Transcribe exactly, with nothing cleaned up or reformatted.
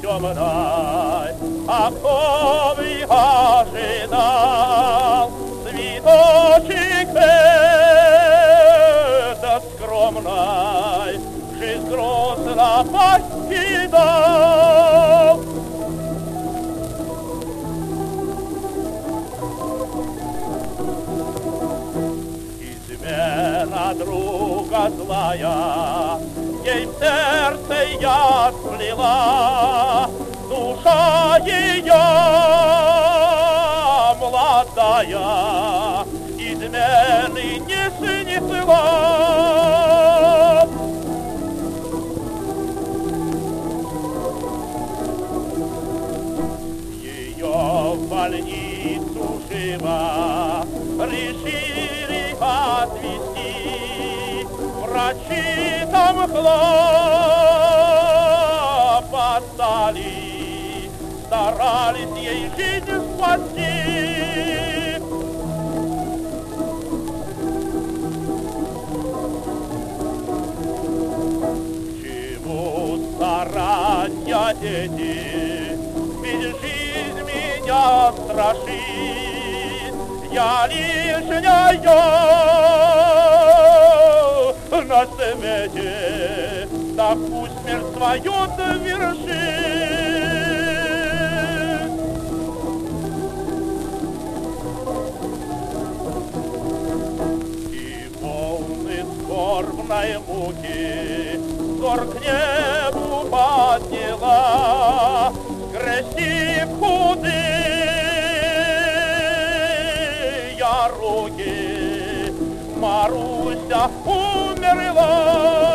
темной, а кто бы ожидал цветочек этот скромной, жизнь грустно покидал. Измена друга злая ей в сердце яд сплела, душа ее молодая измены не снесла. Ее в больницу живо решили отвезти, врачи там хлопотали, старались ей жизнь спасти. Чему старания дети, ведь жизнь меня страшит, я лишняя на свете, так пусть смерть свою довершит. И полный скорбной муки взор к небу подняла, скрестив худые руки, Маруся умерла.